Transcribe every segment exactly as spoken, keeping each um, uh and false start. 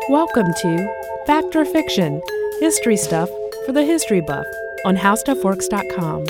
Welcome to Fact or Fiction, History Stuff for the History Buff on How Stuff Works dot com.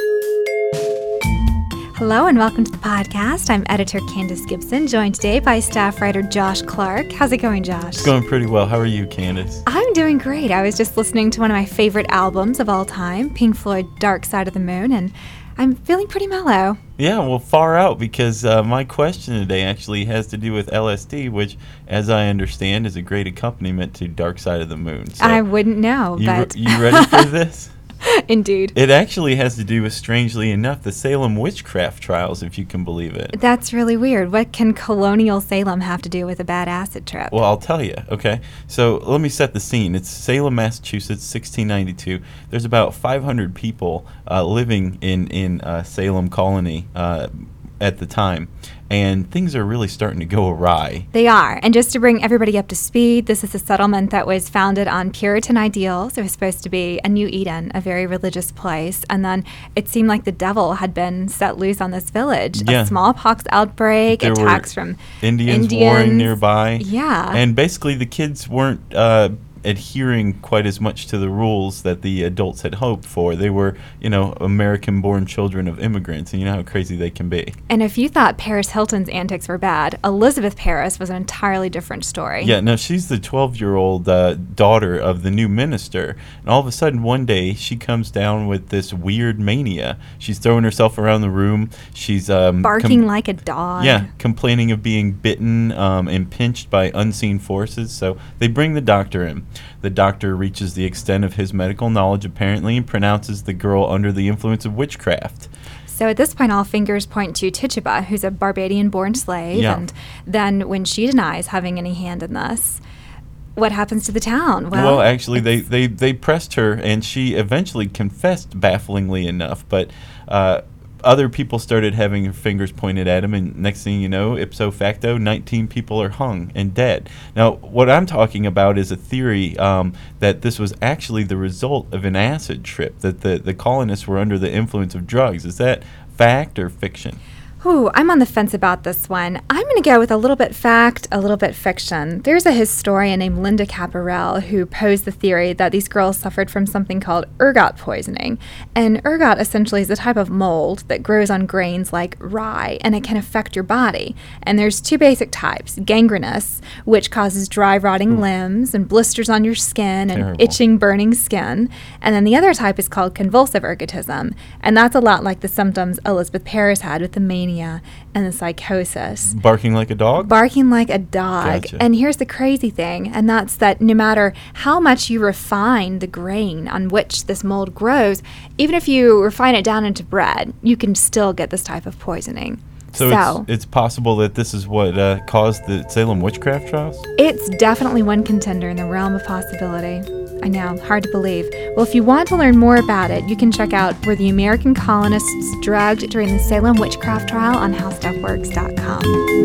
Hello and welcome to the podcast. I'm editor Candace Gibson, joined today by staff writer Josh Clark. How's it going, Josh? It's going pretty well. How are you, Candace? I'm doing great. I was just listening to one of my favorite albums of all time, Pink Floyd, Dark Side of the Moon, and I'm feeling pretty mellow. Yeah, well, far out, because uh, my question today actually has to do with L S D, which, as I understand, is a great accompaniment to Dark Side of the Moon. So I wouldn't know, you but... Re- you ready for this? Indeed. It actually has to do with, strangely enough, the Salem witchcraft trials, if you can believe it. That's really weird. What can colonial Salem have to do with a bad acid trip? Well, I'll tell you, okay? So let me set the scene. It's Salem, Massachusetts, sixteen ninety-two. There's about five hundred people uh, living in, in uh, Salem Colony uh, at the time. And things are really starting to go awry. They are. And just to bring everybody up to speed, this is a settlement that was founded on Puritan ideals. It was supposed to be a New Eden, a very religious place. And then it seemed like the devil had been set loose on this village. Yeah. A smallpox outbreak, There attacks were from Indians, Indians warring nearby. Yeah. And basically the kids weren't uh, adhering quite as much to the rules that the adults had hoped for. They were, you know, American-born children of immigrants, and you know how crazy they can be. And if you thought Paris Hilton's antics were bad, Elizabeth Paris was an entirely different story. Yeah, no, she's the twelve-year-old uh, daughter of the new minister, and all of a sudden one day she comes down with this weird mania. She's throwing herself around the room. She's um, barking com- like a dog. Yeah, complaining of being bitten um, and pinched by unseen forces. So they bring the doctor in. The doctor reaches the extent of his medical knowledge, apparently, and pronounces the girl under the influence of witchcraft. So at this point, all fingers point to Tituba, who's a Barbadian-born slave. Yeah. And then when she denies having any hand in this, what happens to the town? Well, Well, actually, they, they, they pressed her, and she eventually confessed, bafflingly enough. But uh, other people started having their fingers pointed at him, and next thing you know, ipso facto, nineteen people are hung and dead. Now, what I'm talking about is a theory um, that this was actually the result of an acid trip, that the, the colonists were under the influence of drugs. Is that fact or fiction? Ooh, I'm on the fence about this one. I'm going to go with a little bit fact, a little bit fiction. There's a historian named Linda Caparel who posed the theory that these girls suffered from something called ergot poisoning. And ergot essentially is a type of mold that grows on grains like rye, and it can affect your body. And there's two basic types: gangrenous, which causes dry, rotting Ooh. limbs and blisters on your skin and Terrible. itching, burning skin. And then the other type is called convulsive ergotism, and that's a lot like the symptoms Elizabeth Paris had with the mania and the psychosis. Barking like a dog? Barking like a dog. Gotcha. And here's the crazy thing, and that's that no matter how much you refine the grain on which this mold grows, even if you refine it down into bread, you can still get this type of poisoning. So, So- it's, it's possible that this is what uh, caused the Salem witchcraft trials? It's definitely one contender in the realm of possibility. I know, hard to believe. Well, if you want to learn more about it, you can check out Were the American Colonists Drugged During the Salem Witchcraft Trial on How Stuff Works dot com.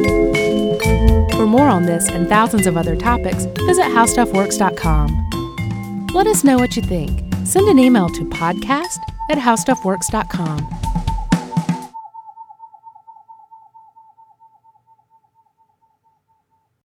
For more on this and thousands of other topics, visit How Stuff Works dot com. Let us know what you think. Send an email to podcast at How Stuff Works dot com.